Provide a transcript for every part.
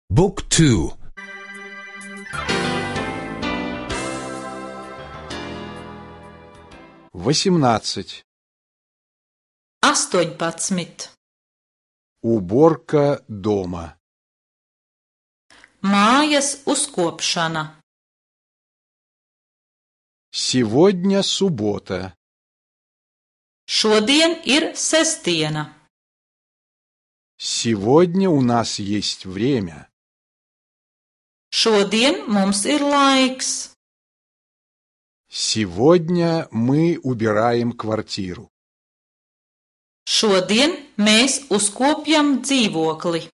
Book 2. 18. 18. Уборка дома. Mājas uzkopšana. Сегодня суббота. Šodien ir sestdiena. Сегодня у нас есть время. Šodien mums ir laiks. Сегодня мы убираем квартиру. Šodien mēs uzkopjam dzīvokli.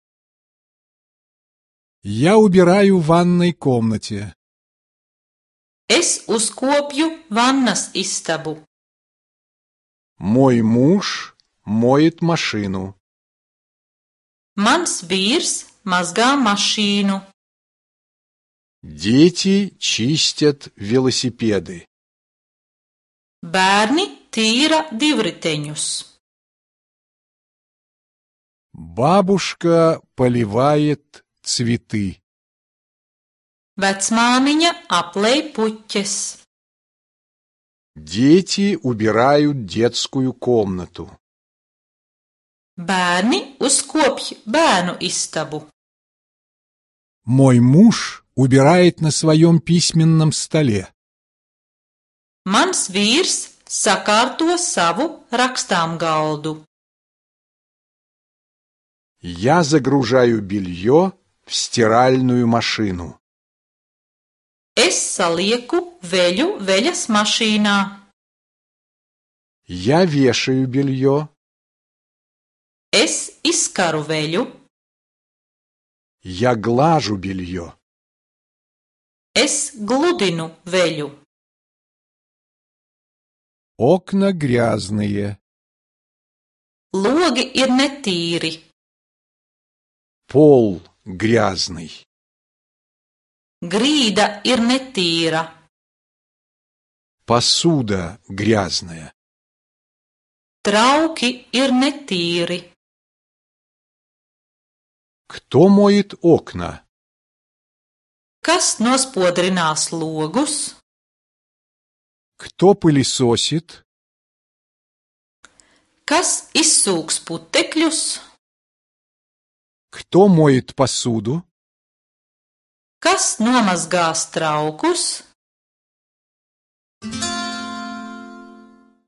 Я убираю в ванной комнате. Es uzkopju vannas istabu. Мой муж моет машину. Mans vīrs mazgā mašīnu. Дети чистят велосипеды. Bērni tīra divriteņus. Бабушка поливает цветы. Vecmāmiņa aplej puķes. Дети убирают детскую комнату. Bērni uzkopj bērnu istabu. Мой муж убирает на своем письменном столе. Mans vīrs sakārto savu rakstāmgaldu. Я загружаю белье в стиральную машину. Es salieku veļu veļas mašīnā. Я вешаю белье. Es izkaru veļu. Я глажу белье. Es gludinu veļu. Окна грязные. Logi ir netīri. Пол грязный. Grīda ir netīra. Посуда грязная. Trauki ir netīri. Кто моет окна? Kas nospodrinās logus? Кто пылесосит? Kas izsūks putekļus? Кто моет посуду? Kas nomazgās traukus?